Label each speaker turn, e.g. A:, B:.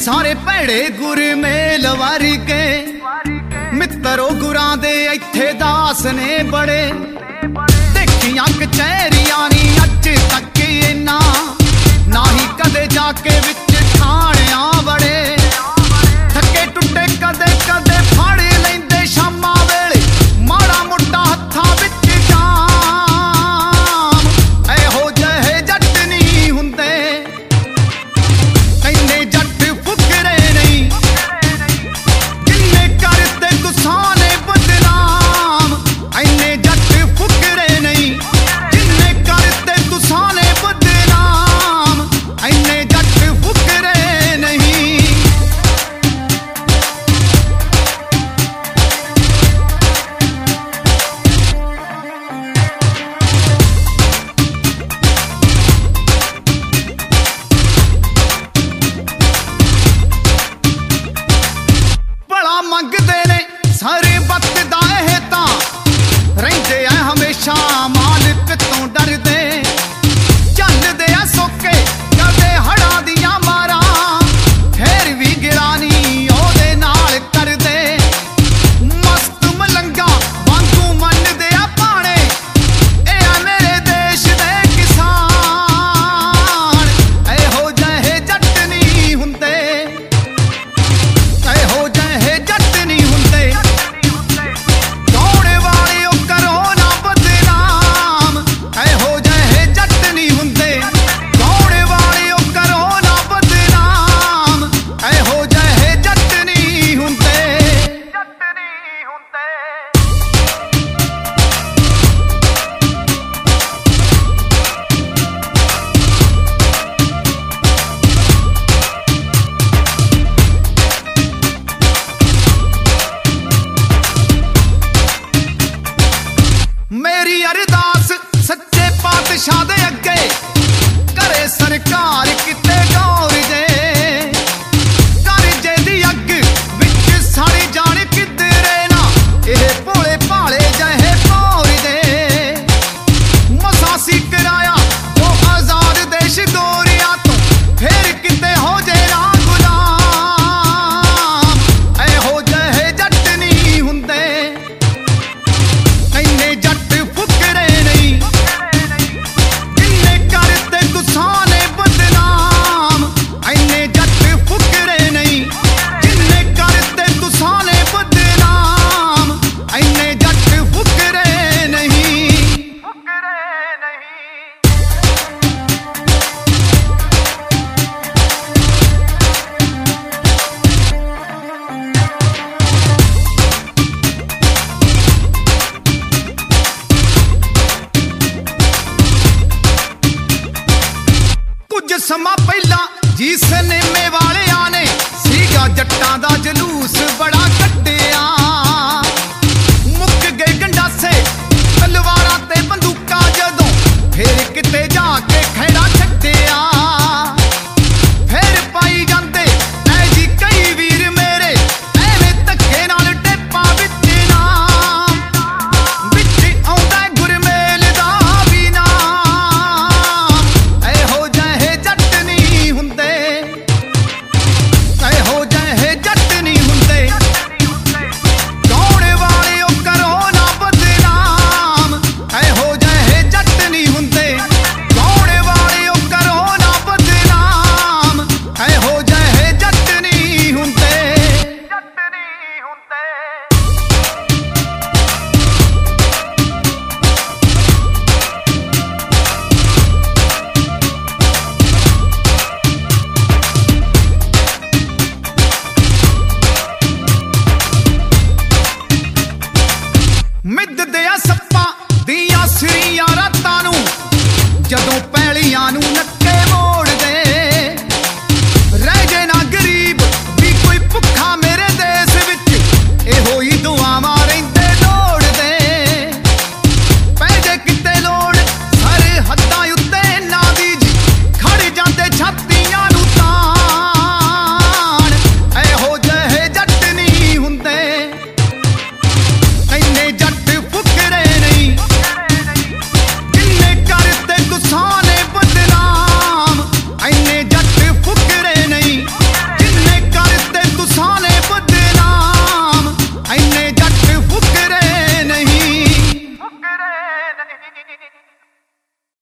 A: सारे भैड़े गुरमेल वर्गे मित्रो गुरां दे इत्थे दास ने बड़े देखियां कचहरियां नी अज तक इन्ना ना ही कदे जाके विच ठाणियां बड़े थके टुटे कदे कदे फड़ लैंदे शामां वेले माड़ा मुट्टा हत्थां विच जाम एहो जहे जट नहीं हुंदे इन्ने जट फुकरे नहीं जिन्ने करते गुस्साने बदनाम इन्ने जट फुकरे नहीं जिन्ने करते गुस्साने बदनाम इन्ने जट फुकरे नहीं। बड़ा मंगदे ने सारे बतदा है तां रहिंदे आ हमेशा मालिक तो डरदे चलदे आ सोके कदे हड़ा दियां मारा फिर भी गिरानी ओदे नाल करदे मस्त मलंगा वांगू मनदे आ पाणे ए आ मेरे देश दे किसान एहो जहे जट नहीं हुंदे एहो जहे जट नहीं हुंदे दौड़े वाले ओ करो ना बदनाम एहो जहे जट नहीं हुंदे दौड़े वाले ओ करो ना बदनाम एहो जहे जट नहीं हुंदे। मेरी अरदास सच्चे पातशाह दे अगे करे सरकार किते गौर जे करजे दी अग विच साड़ी जान किधरे ना एह भोले भाले जहे भौर दे मसासी कराया वो आजाद देश गोरिया तो फिर किते हो जे ना गुलाम एहो जहे जट नहीं हुंदे इन्ने जट फुकरे नहीं जिन्ने करते गुस्साने बदनाम इन्ने जट फुकरे नहीं जिन्ने करते गुस्साने बदनाम इन्ने जट फुकरे नहीं। कुछ समा पहला जी सिनेमे वाले आने सीगा जट्टां दा